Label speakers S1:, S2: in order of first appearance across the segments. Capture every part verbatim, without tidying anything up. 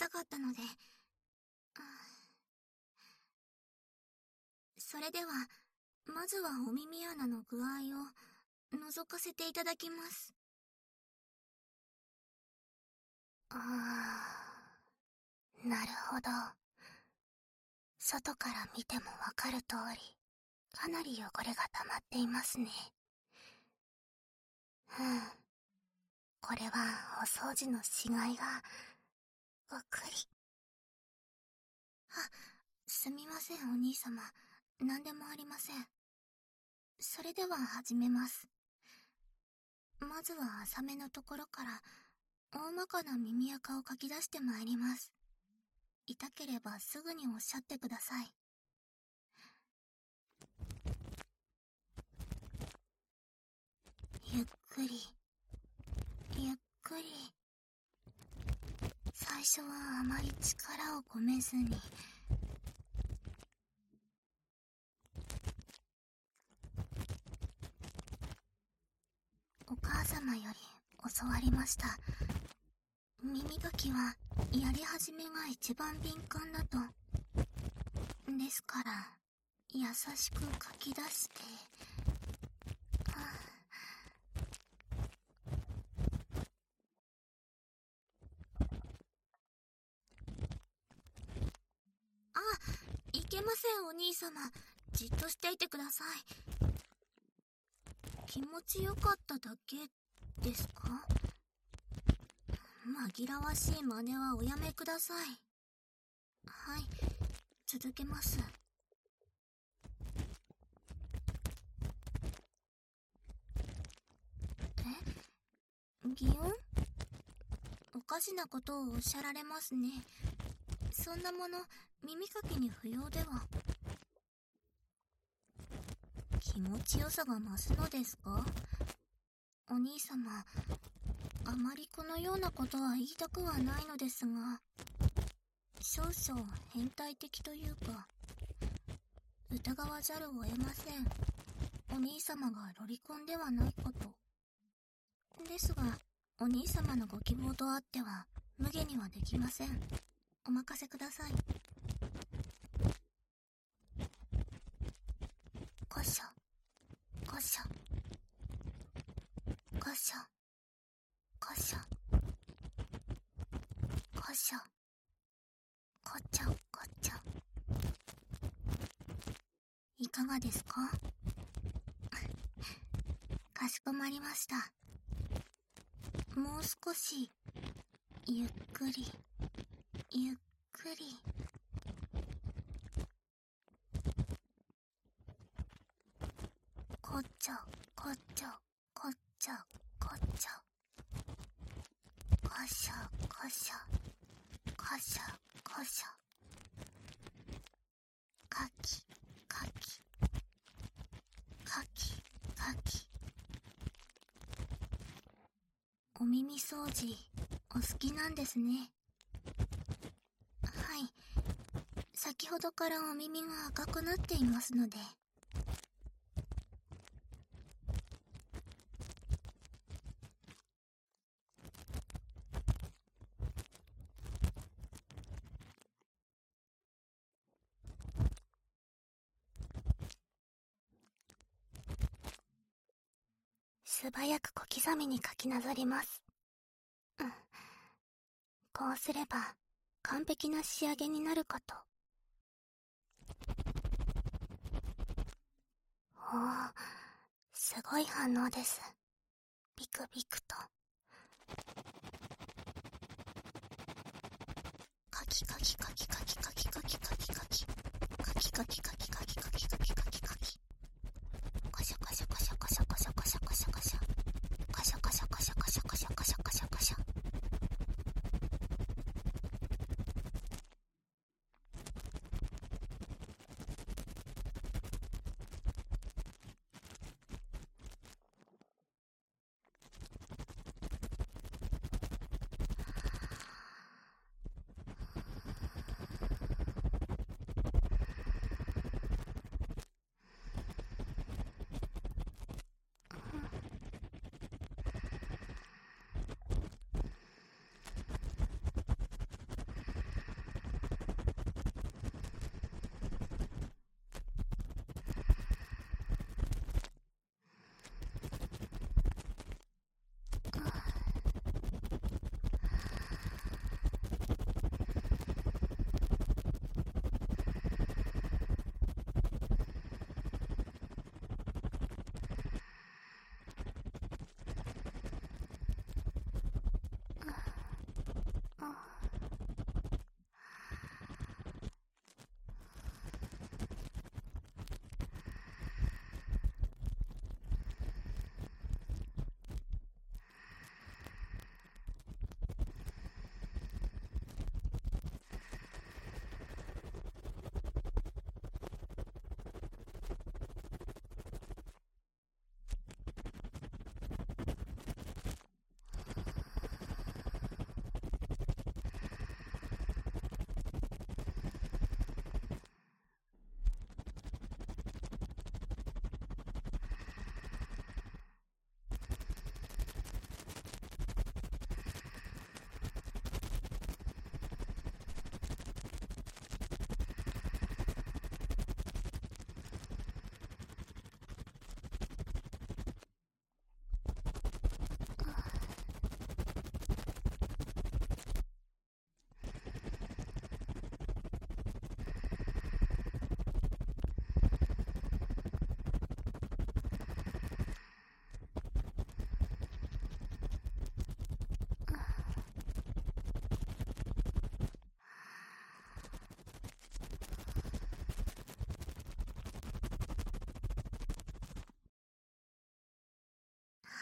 S1: たかったので。それではまずはお耳穴の具合を覗かせていただきます。ああ、なるほど。外から見てもわかる通り、かなり汚れが溜まっていますね。ふん。これはお掃除のしがいがごっくり。あ、すみませんお兄様、何でもありません。それでは始めます。まずは浅めのところから大まかな耳垢をかき出してまいります。痛ければすぐにおっしゃってください。ゆっくりゆっくり。最初はあまり力を込めずに。お母様より教わりました。耳かきはやり始めが一番敏感だと。ですから優しくかき出して。あ、いけませんお兄様、じっとしていてください。気持ちよかっただけですか？紛らわしい真似はおやめください。はい、続けます。え？擬音？おかしなことをおっしゃられますね。そんなもの耳かきに不要では。気持ちよさが増すのですか？お兄様、あまりこのようなことは言いたくはないのですが、少々変態的というか、疑わざるを得ません。お兄様がロリコンではないこと。ですが、お兄様のご希望とあっては無下にはできません。お任せください。こしょこしょこしょこしょこしょこちょこちょ。いかがですか？かしこまりました。もう少しゆっくりゆっくり。こっちょこっちょこっちょこっちょ。こしょこしょこしょこしょ。かきかきかきかき。お耳掃除お好きなんですね。はい、先ほどからお耳が赤くなっていますので。素早く小刻みに書きなぞります。うん。こうすれば完璧な仕上げになるかと。おお、すごい反応です。ビクビクと。カキカキカキカキカキカキカキカキカキカキカキカキカキカキカキカキ。コショコショコショコショコショコショコショコショコショコショコショコショコショコショコショコショ。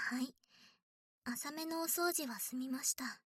S1: はい。浅めのお掃除は済みました。